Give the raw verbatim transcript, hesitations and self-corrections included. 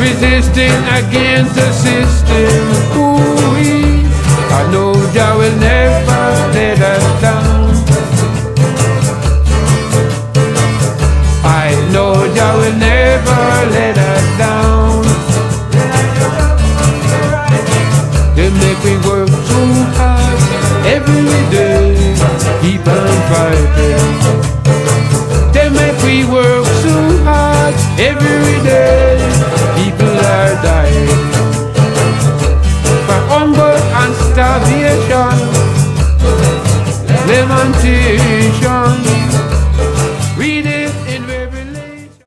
resisting against the system. Ooh-wee. I know Jah will never let us down. I know Jah will never let